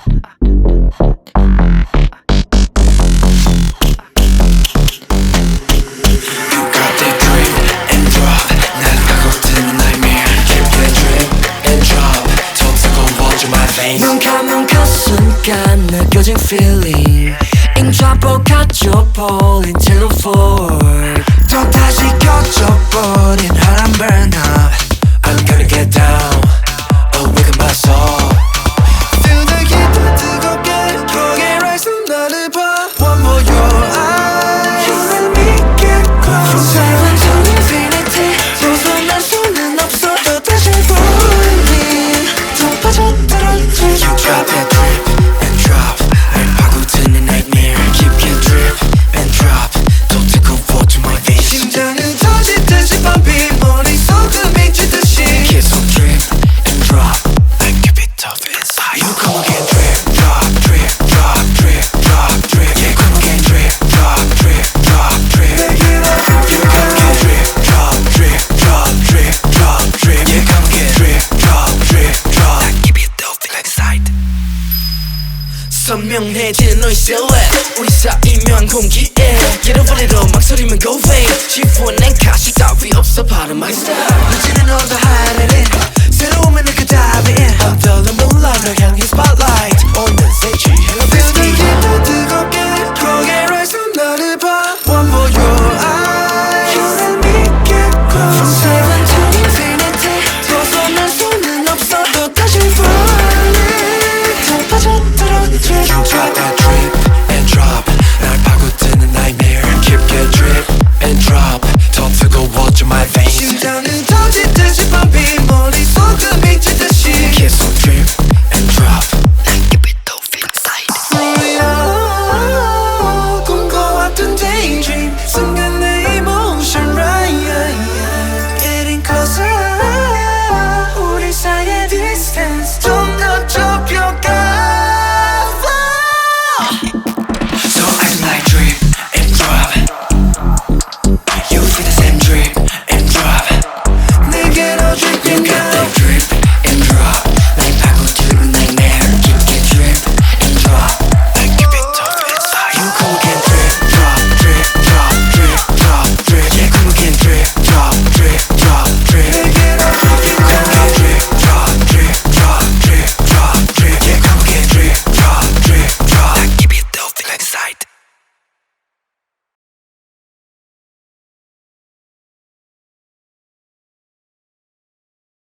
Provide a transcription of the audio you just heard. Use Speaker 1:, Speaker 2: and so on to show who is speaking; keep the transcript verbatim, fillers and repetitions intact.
Speaker 1: 눈 감은 그 순간 느껴진 feeling 인좌보가져 버린 텔레포트 또 다시 켜져버린 바람 burn up I'm gonna get down awaken my soul Feel the heat 더 뜨겁게 거기에 rise 나를 봐 One more your eyes You and me get close From silence to infinity 벗어날 수는 없어 또 다시 falling 또 빠져들어 You drop that drip and drop 날 파고드는 nightmare Keep it drip and drop 또 뜨거워 to my veins 심장은 터지듯이 pumping 머릿속은 미치듯이 계속 drip and drop I keep it tough inside You come again drip drop drip drop drip drop drip Yeah come again drip drop drip drop drip You come again drip drop drip drop drip drop drip Yeah come again drip drop drip drop I keep it tough inside 선명해지는 너의 silhouette 우리 사이 묘한 공기에 잃어버리러 막 소리면 go fade 지푸낸 가시 따위 없어 바로 my style 늦지는 너도 hide it 새로움은 그 답이 in 어떤 몰라 널 향해